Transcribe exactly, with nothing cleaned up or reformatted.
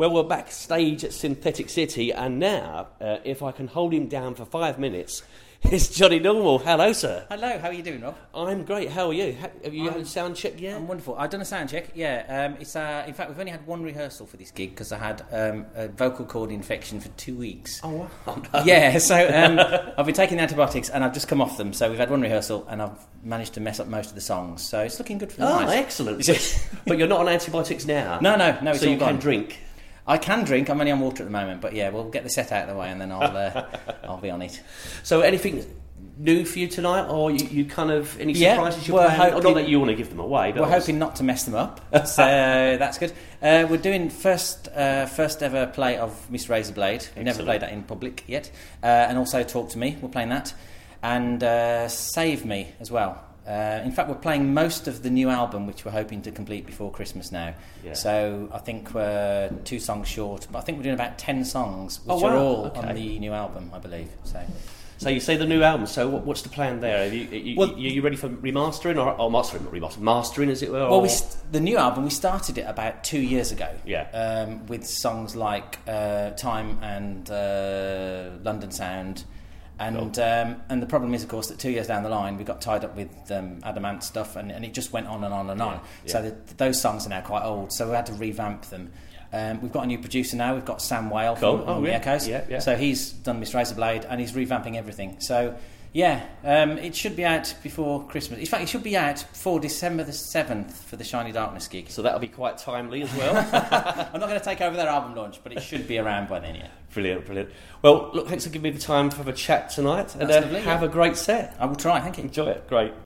Well, we're backstage at Synthetic City, and now, uh, if I can hold him down for five minutes, it's Johnny Normal. Hello, sir. Hello, how are you doing, Rob? I'm great. How are you? Have you I'm, had a sound check yet? I'm wonderful. I've done a sound check, yeah. Um, it's uh, in fact, we've only had one rehearsal for this gig because I had um, a vocal cord infection for two weeks. Oh, wow. No. Yeah, so um, I've been taking the antibiotics and I've just come off them. So we've had one rehearsal and I've managed to mess up most of the songs. So it's looking good for the Oh, night. excellent. But you're not on antibiotics now? No, no, no. It's so all you gone. can drink? I can drink. I'm only on water at the moment, but yeah, we'll get the set out of the way and then I'll uh, I'll be on it. So anything new for you tonight, or you, you kind of any Yeah, surprises you're we're planning? hoping- Not that you want to give them away, but We're hoping not to mess them up, so that's good. Uh, we're doing first uh, first ever play of Miss Razorblade. We've never Excellent. played that in public yet, uh, and also Talk to Me. We're playing that, and uh, Save Me as well. Uh, in fact, we're playing most of the new album, which we're hoping to complete before Christmas now. Yeah. So I think we're two songs short, but I think we're doing about ten songs, which Oh, wow. are all Okay. on the new album, I believe. So. So you say the new album. So what, what's the plan there? Are you, you, Well- you, you ready for remastering or, or mastering? Not remastering, mastering, as it were. Well, or? we st- the new album, we started it about two years ago. Yeah. Um, with songs like uh, Time and uh, London Sound. And um, and the problem is, of course, that two years down the line, we got tied up with um, Adam Ant stuff, and, and it just went on and on and on. Yeah. So the, those songs are now quite old, so we had to revamp them. Um, we've got a new producer now. We've got Sam Whale Cool. from Oh, on the yeah. Echoes. Yeah, yeah. So he's done Miss Razorblade, and he's revamping everything. So, yeah, um, it should be out before Christmas. In fact, it should be out for December the seventh for the Shiny Darkness gig. So that'll be quite timely as well. I'm not going to take over their album launch, but it should be around by then, yeah. Brilliant, brilliant. Well, look, thanks for giving me the time for the chat tonight, and That's uh, lovely, have yeah. a great set. I will try, thank you. Enjoy it. Great.